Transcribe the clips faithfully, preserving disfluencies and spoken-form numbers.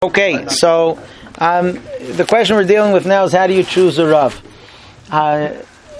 Okay, so um, the question we're dealing with now is how do you choose a Rav? Uh,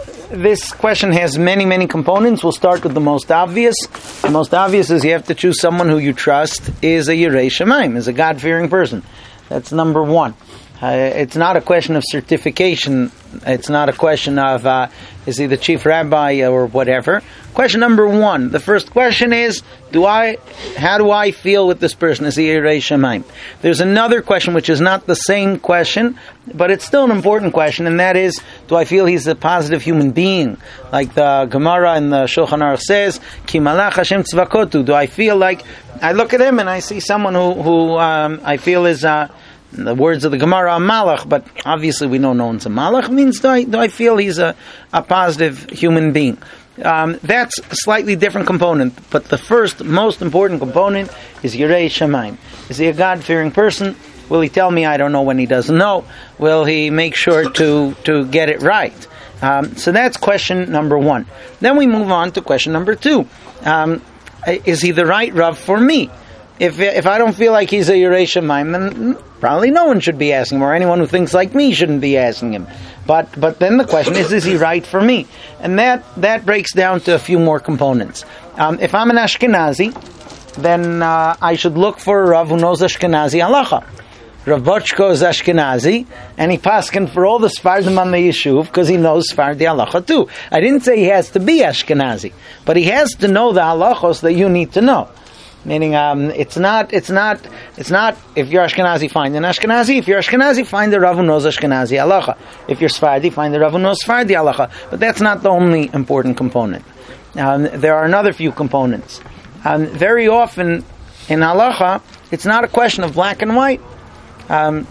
this question has many, many components. We'll start with the most obvious. The most obvious is you have to choose someone who you trust is a Yirei Shamayim, is a God-fearing person. That's number one. Uh, it's not a question of certification. It's not a question of uh, is he the chief rabbi or whatever. Question number one. The first question is, do I? How do I feel with this person? Is he Yirei Shamayim? There's another question which is not the same question, but it's still an important question, and that is, do I feel he's a positive human being? Like the Gemara in the Shulchan Aruch says, Ki malach Hashem tzvakotu. Do I feel like I look at him and I see someone who who um, I feel is uh, the words of the Gemara are malach, but obviously we know no one's a malach. It means do I, do I feel he's a, a positive human being? Um, that's a slightly different component, but the first, most important component is Yirei Shamayim. Is he a God-fearing person? Will he tell me I don't know when he doesn't know? Will he make sure to, to get it right? Um, so that's question number one. Then we move on to question number two. Um, is he the right Rav for me? If if I don't feel like he's a Yirei Shamayim, then probably no one should be asking him, or anyone who thinks like me shouldn't be asking him. But but then the question is, is he right for me? And that, that breaks down to a few more components. Um, if I'm an Ashkenazi, then uh, I should look for a Rav who knows Ashkenazi halacha. Rav Bochko is Ashkenazi, and he paskin for all the Sfardim on the Yishuv, because he knows Sfardi halacha too. I didn't say he has to be Ashkenazi, but he has to know the halachos that you need to know. Meaning, um, it's not, it's not, it's not, if you're Ashkenazi, find an Ashkenazi. If you're Ashkenazi, find the Rav who knows Ashkenazi halacha. If you're Sfardi, find the Rav who knows Sfardi halacha. But that's not the only important component. Um, there are another few components. Um, very often, in halacha, it's not a question of black and white. Um,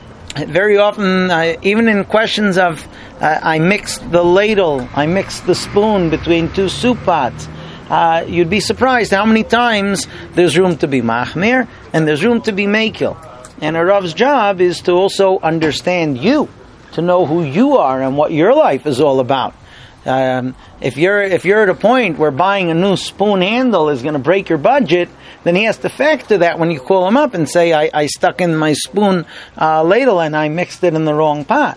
very often, uh, even in questions of, uh, I mixed the ladle, I mixed the spoon between two soup pots, Uh, you'd be surprised how many times there's room to be machmir and there's room to be mekil. And a Rav's job is to also understand you, to know who you are and what your life is all about. Um, if you're if you're at a point where buying a new spoon handle is going to break your budget, then he has to factor that when you call him up and say, I, I stuck in my spoon uh, ladle and I mixed it in the wrong pot.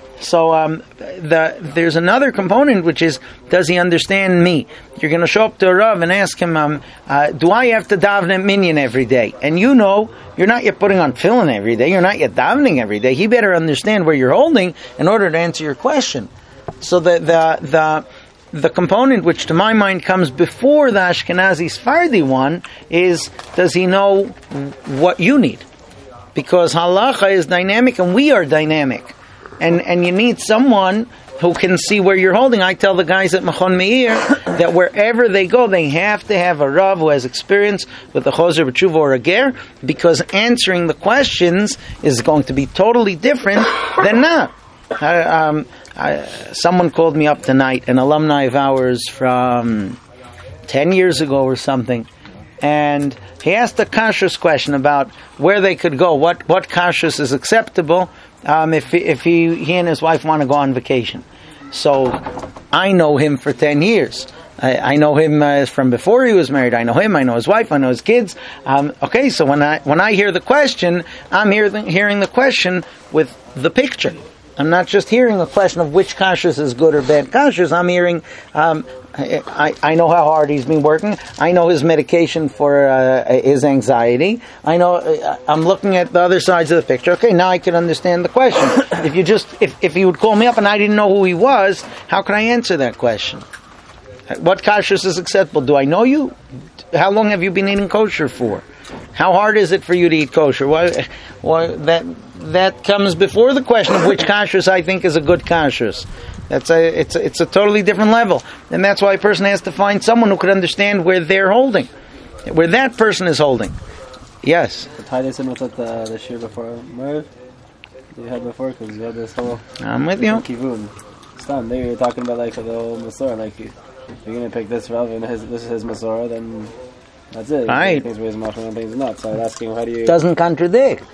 So um, the, there's another component, which is, does he understand me? You're going to show up to a Rav and ask him, um, uh, do I have to daven at minyan every day? And you know, you're not yet putting on tefillin every day. You're not yet davening every day. He better understand where you're holding in order to answer your question. So the the the, the component, which to my mind comes before the Ashkenazi Sfardi one, is, does he know what you need? Because halacha is dynamic and we are dynamic. And and you need someone who can see where you're holding. I tell the guys at Machon Meir that wherever they go, they have to have a Rav who has experience with a Choser B'Tshuva or a Ger, because answering the questions is going to be totally different than not. I, um, I, someone called me up tonight, an alumni of ours from ten years ago or something, and he asked a kashrus question about where they could go, what what kashrus is acceptable. Um, if if he he and his wife want to go on vacation. So I know him for ten years. I, I know him uh, from before he was married. I know him. I know his wife. I know his kids. Um, okay, so when I when I hear the question, I'm hear the, hearing the question with the picture. I'm not just hearing a question of which kashrus is good or bad kashrus. I'm hearing, um, I, I know how hard he's been working. I know his medication for uh, his anxiety. I know, uh, I'm looking at the other sides of the picture. Okay, now I can understand the question. If you just, if, if he would call me up and I didn't know who he was, how can I answer that question? What kashrus is acceptable? Do I know you? How long have you been eating kosher for? How hard is it for you to eat kosher? Why, why, that that comes before the question of which kashrus I think is a good kashrus. That's a it's a, it's a totally different level, and that's why a person has to find someone who could understand where they're holding, where that person is holding. Yes. Tie this in with the the shir before Merv you had before, because you had this whole. I'm with you. Kivun. Stam, there you're talking about like the whole Masorah, like you, you're gonna pick this Rav and his, this is his Masorah, then. That's it. Right. Things raise machmir and things not. So I was asking, how do you? Doesn't contradict.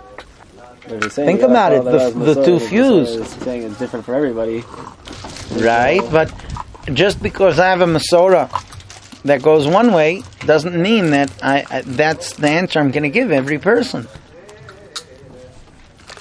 Think about it. The, the two fuse. Saying it's different for everybody. Right, but just because I have a Masorah that goes one way doesn't mean that I, I that's the answer I'm going to give every person.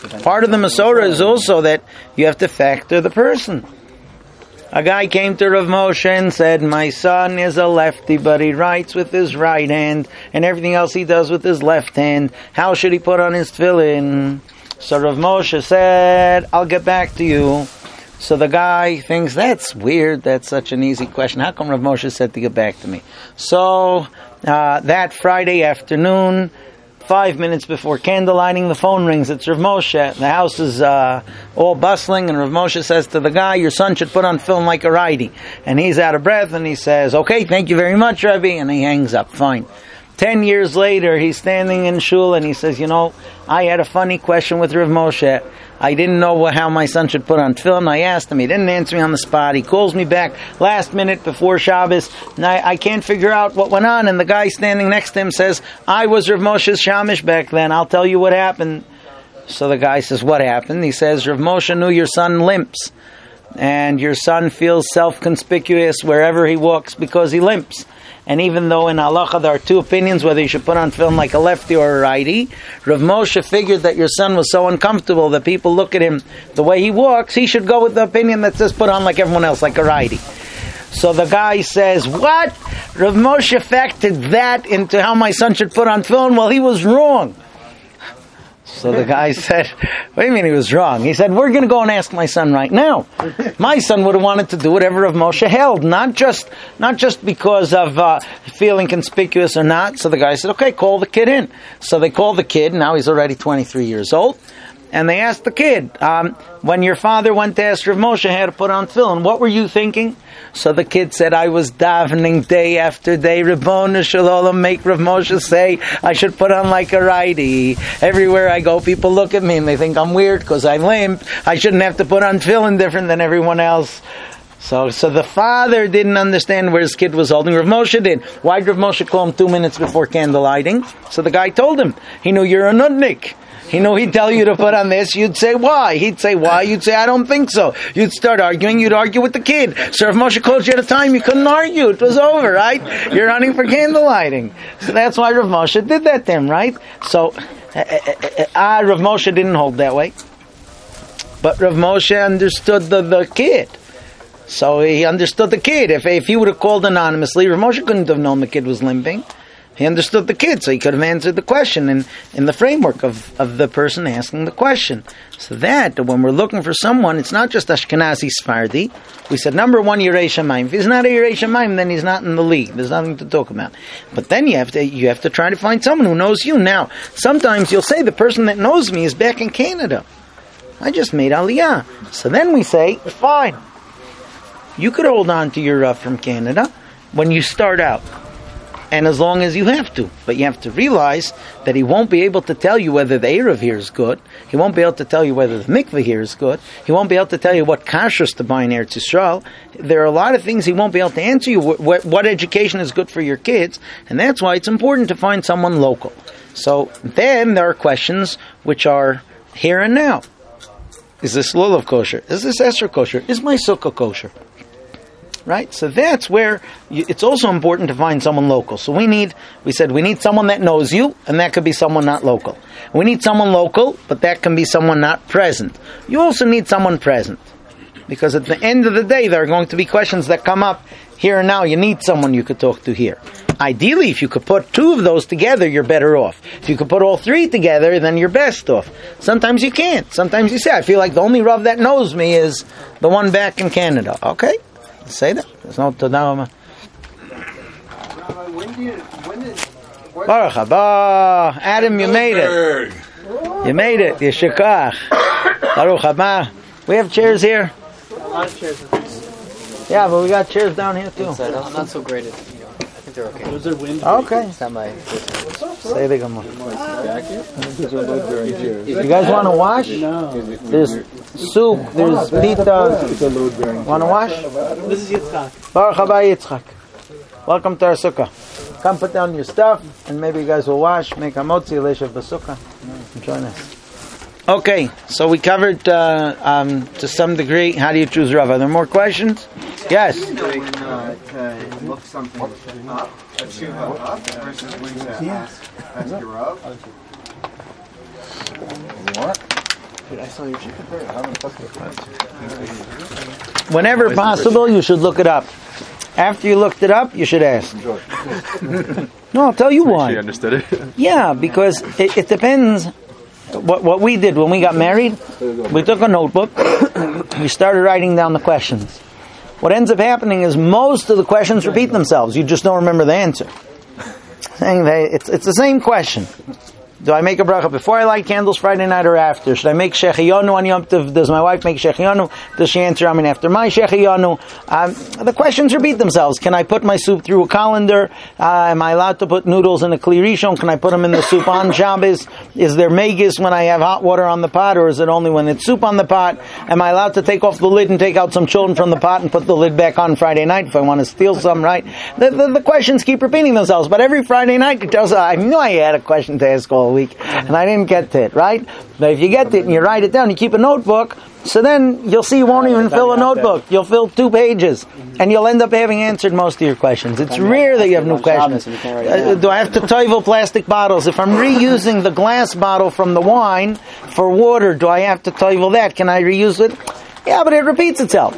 Part of the Masorah is also that you have to factor the person. A guy came to Rav Moshe and said, my son is a lefty, but he writes with his right hand, and everything else he does with his left hand. How should he put on his tefillin? So Rav Moshe said, I'll get back to you. So the guy thinks, that's weird, that's such an easy question. How come Rav Moshe said to get back to me? So uh, that Friday afternoon, five minutes before candle lighting, the phone rings. It's Rav Moshe. The house is uh, all bustling, and Rav Moshe says to the guy, your son should put on film like a righty. And he's out of breath, and he says, okay, thank you very much, Rebbe, and he hangs up. Fine. Ten years later, he's standing in shul, and he says, you know, I had a funny question with Rav Moshe. I didn't know how my son should put on tefillin. I asked him. He didn't answer me on the spot. He calls me back last minute before Shabbos, and I, I can't figure out what went on. And the guy standing next to him says, I was Rav Moshe's shamish back then. I'll tell you what happened. So the guy says, what happened? He says, Rav Moshe knew your son limps, and your son feels self-conspicuous wherever he walks because he limps. And even though in halacha there are two opinions whether you should put on film like a lefty or a righty, Rav Moshe figured that your son was so uncomfortable that people look at him the way he walks, he should go with the opinion that says put on like everyone else, like a righty. So the guy says, what? Rav Moshe factored that into how my son should put on film? Well, he was wrong. So the guy said, what do you mean he was wrong? He said, we're going to go and ask my son right now. My son would have wanted to do whatever Rav Moshe held, not just not just because of uh, feeling conspicuous or not. So the guy said, okay, call the kid in. So they called the kid. Now he's already twenty-three years old. And they asked the kid, um, when your father went to ask Rav Moshe how to put on tefillin, what were you thinking? So the kid said, I was davening day after day, Ribono Shel Olam, make Rav Moshe say I should put on like a righty. Everywhere I go, people look at me and they think I'm weird because I'm limp. I shouldn't have to put on tefillin different than everyone else. So so the father didn't understand where his kid was holding. Rav Moshe did. Why did Rav Moshe call him two minutes before candle lighting? So the guy told him. He knew you're a nutnik. He knew he'd tell you to put on this. You'd say, why? He'd say, why? You'd say, I don't think so. You'd start arguing. You'd argue with the kid. So if Moshe called you at a time, you couldn't argue. It was over, right? You're running for candle lighting. So that's why Rav Moshe did that to him, right? So, uh, uh, uh, Rav Moshe didn't hold that way. But Rav Moshe understood the, the kid. So he understood the kid. If, if he would have called anonymously, Rav Moshe couldn't have known the kid was limping. He understood the kid, so he could have answered the question in, in the framework of, of the person asking the question. So that, when we're looking for someone, it's not just Ashkenazi Sephardi. We said, number one, Yirei Shamayim. If he's not a Yirei Shamayim, then he's not in the league. There's nothing to talk about. But then you have to you have to try to find someone who knows you. Now, sometimes you'll say, the person that knows me is back in Canada. I just made Aliyah. So then we say, fine. You could hold on to your Rav from Canada when you start out. And as long as you have to. But you have to realize that he won't be able to tell you whether the Erev here is good. He won't be able to tell you whether the mikveh here is good. He won't be able to tell you what kashrus to buy in Eretz Yisrael. There are a lot of things he won't be able to answer you. What, what, what education is good for your kids. And that's why it's important to find someone local. So then there are questions which are here and now. Is this lulav kosher? Is this esrog kosher? Is my sukkah kosher? Right? So that's where you, it's also important to find someone local. So we need, we said we need someone that knows you, and that could be someone not local. We need someone local, but that can be someone not present. You also need someone present. Because at the end of the day, there are going to be questions that come up here and now. You need someone you could talk to here. Ideally, if you could put two of those together, you're better off. If you could put all three together, then you're best off. Sometimes you can't. Sometimes you say, I feel like the only Rav that knows me is the one back in Canada. Okay? Say that. There's no Todama. When do you, when did, Baruch haba. Adam, you made it. You made it. Yeshikach. Baruch haba. We have chairs here. A lot of chairs. Yeah, but we got chairs down here too. Inside, I'm not so great at, you know, I think they're okay. Was there wind? Okay. It's not my Say the Gemara. You guys want to wash? No. There's soup. There's pita. Want to wash? This is Yitzchak. Baruch haba Yitzchak. Welcome to our sukkah. Come put down your stuff, and maybe you guys will wash, make a motzi leshav b'sukkah, and join us. Okay, so we covered uh, um, to some degree. How do you choose Rav? Are there more questions? Yes. When uh, to look something up, a tshuva up, versus when to ask, ask your Rav. What? Dude, I saw your chicken. Whenever possible, you should look it up. After you looked it up, you should ask. No, I'll tell you why. She understood it. Yeah, because it, it depends. What what we did when we got married, we took a notebook, we started writing down the questions. What ends up happening is most of the questions repeat themselves. You just don't remember the answer. Saying they, it's it's the same question. Do I make a bracha before I light candles Friday night or after? Should I make shechiyonu on Yom Tov? Does my wife make shechiyonu? Does she answer, I mean, after my shechiyonu? Um, the questions repeat themselves. Can I put my soup through a colander? Uh, am I allowed to put noodles in a kli rishon? Can I put them in the soup on Shabbos? Is there megis when I have hot water on the pot, or is it only when it's soup on the pot? Am I allowed to take off the lid and take out some children from the pot and put the lid back on Friday night if I want to steal some, right? The, the, the questions keep repeating themselves, but every Friday night it tells, I knew I had a question to ask all week, and I didn't get to it, right? But if you get to it and you write it down, you keep a notebook, so then you'll see you won't even fill a notebook. You'll fill two pages, and you'll end up having answered most of your questions. It's rare that you have new questions. Uh, do I have to toivel plastic bottles? If I'm reusing the glass bottle from the wine for water, do I have to toivel that? Can I reuse it? Yeah, but it repeats itself.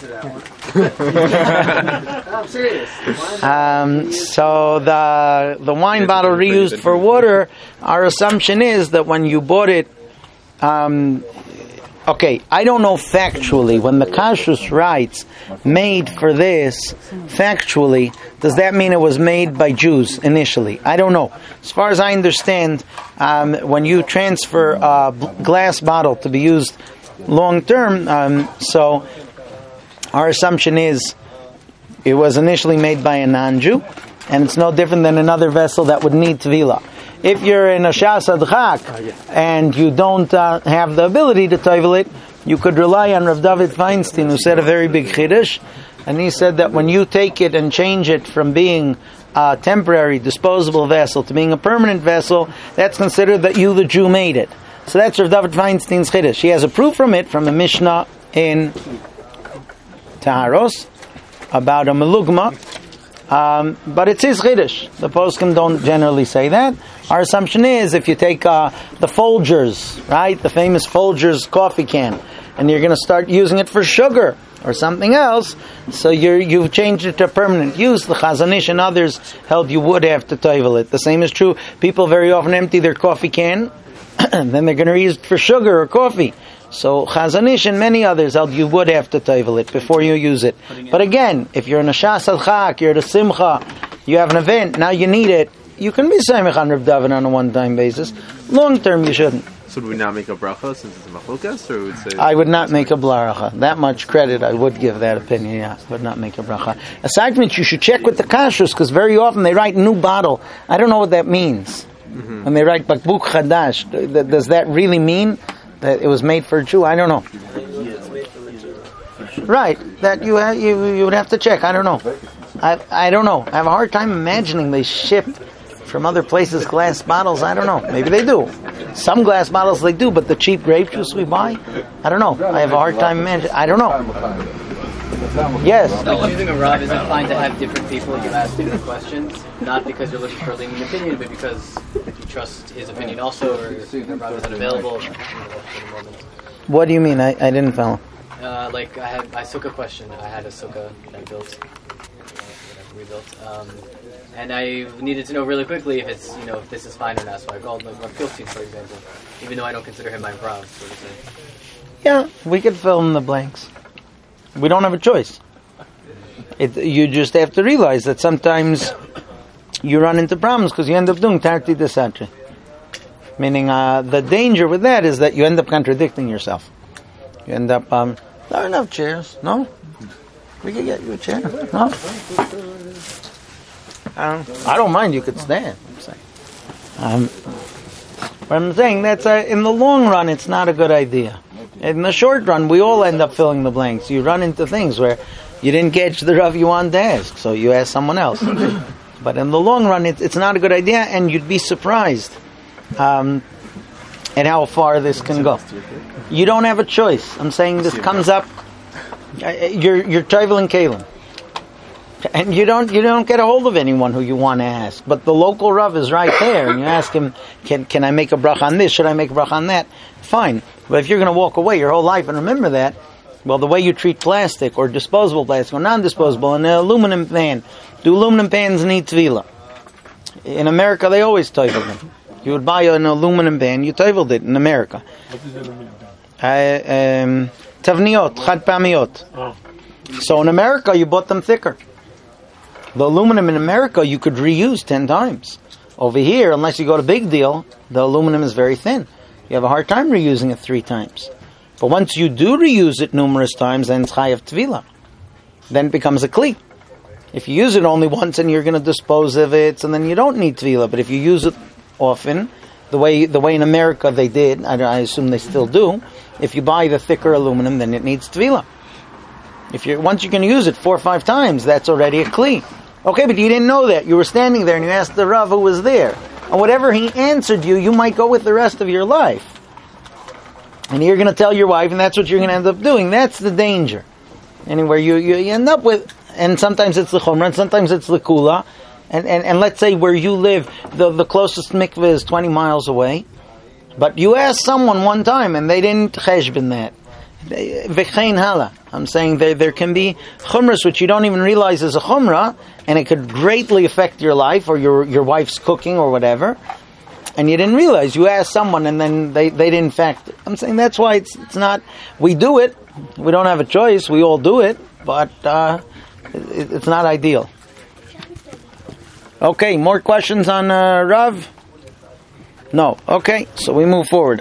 I'm serious. Um, so the the wine bottle reused for water, our assumption is that when you bought it, um, okay, I don't know factually, when the Kashrus writes, made for this, factually, does that mean it was made by Jews initially? I don't know. As far as I understand, um, when you transfer a b- glass bottle to be used long term, um, so our assumption is it was initially made by a non-Jew, and it's no different than another vessel that would need tevilah. If you're in a shas adchak and you don't uh, have the ability to toivel it, you could rely on Rav David Feinstein, who said a very big chiddush, and he said that when you take it and change it from being a temporary disposable vessel to being a permanent vessel, that's considered that you, the Jew, made it. So that's Rav David Feinstein's chiddush. He has a proof from it from the Mishnah in Taharos about a melugma, um, but it's his chiddush. The poskim don't generally say that. Our assumption is if you take uh, the Folgers, right, the famous Folgers coffee can, and you're going to start using it for sugar or something else, so you're, you've changed it to permanent use. The Chazon Ish and others held you would have to toivel it. The same is true. People very often empty their coffee can, and then they're going to use it for sugar or coffee. So Chazon Ish and many others held you would have to toivel it before you use it. But again, if you're in a shas al-chak, you're at a simcha, you have an event, now you need it, you can be samech on Reb David on a one-time basis. Long term, you shouldn't. So would we not make a bracha since it's a machlokas, or would say? I would not make a bracha. That much credit I would give that opinion. Yeah, I would not make a bracha. Aside from it, you should check with the kashrus, because very often they write new bottle. I don't know what that means. Mm-hmm. When they write bakbuk chadash, does that really mean that it was made for a Jew? I don't know. Right, that you ha- you you would have to check. I don't know. I I don't know. I have a hard time imagining they ship from other places glass bottles. I don't know. Maybe they do. Some glass bottles they do, but the cheap grape juice we buy, I don't know. I have a hard time imagining. I don't know. Yes. No, choosing a Rav is fine to have different people you ask different questions, not because you're looking for a lenient opinion, but because you trust his opinion also, or the Rav isn't available. What do you mean? I, I didn't follow. Uh, like I had my sukkah question. I had a sukkah that I built, that I rebuilt, um, and I needed to know really quickly if it's you know if this is fine or not. So I called like Rav Kilstein, for example, even though I don't consider him my Rav. Sort of thing. Yeah, we could fill in the blanks. We don't have a choice. It, you just have to realize that sometimes you run into problems because you end up doing tarti desatri. Meaning, uh, the danger with that is that you end up contradicting yourself. You end up, um, there are enough chairs. No? We could get you a chair. No? Um, I don't mind. You could stand. I'm saying. Um, but I'm saying that's a, in the long run, it's not a good idea. In the short run, we all end up filling the blanks. You run into things where you didn't catch the Rav you wanted to ask, so you ask someone else. But in the long run, it, it's not a good idea, and you'd be surprised um, at how far this can go. You don't have a choice. I'm saying this comes up. You're you're toivel and kalim. And you don't you don't get a hold of anyone who you want to ask. But the local Rav is right there, and you ask him, can can I make a bracha on this? Should I make a bracha on that? Fine. But if you're going to walk away your whole life and remember that, well, the way you treat plastic or disposable plastic or non-disposable, an aluminum pan, do aluminum pans need tefillah? In America, they always tevel them. You would buy an aluminum pan, you teveled it in America. What is aluminum pan? Uh, um, Tavniot, chad pamiyot. Oh. So in America, you bought them thicker. The aluminum in America, you could reuse ten times. Over here, unless you go to Big Deal, the aluminum is very thin. You have a hard time reusing it three times. But once you do reuse it numerous times, then it's chayav tvila. Then it becomes a kli. If you use it only once and you're going to dispose of it, and then you don't need tvila. But if you use it often, the way the way in America they did, I, I assume they still do, if you buy the thicker aluminum, then it needs tvila. If you once you can use it four or five times, that's already a kli. Okay, but you didn't know that. You were standing there and you asked the Rav who was there. And whatever he answered you, you might go with the rest of your life. And you're going to tell your wife, and that's what you're going to end up doing. That's the danger. Anywhere you, you, you end up with, and sometimes it's the chumrah, and sometimes it's the kula. And, and, and let's say where you live, the, the closest mikveh is twenty miles away. But you asked someone one time, and they didn't cheshbon that. V'chein hala. I'm saying there there can be chumras which you don't even realize is a chumrah, and it could greatly affect your life or your your wife's cooking or whatever, and you didn't realize. You asked someone, and then they they didn't fact. I'm saying that's why it's it's not. We do it. We don't have a choice. We all do it, but uh, it, it's not ideal. Okay, more questions on uh, Rav? No. Okay, so we move forward.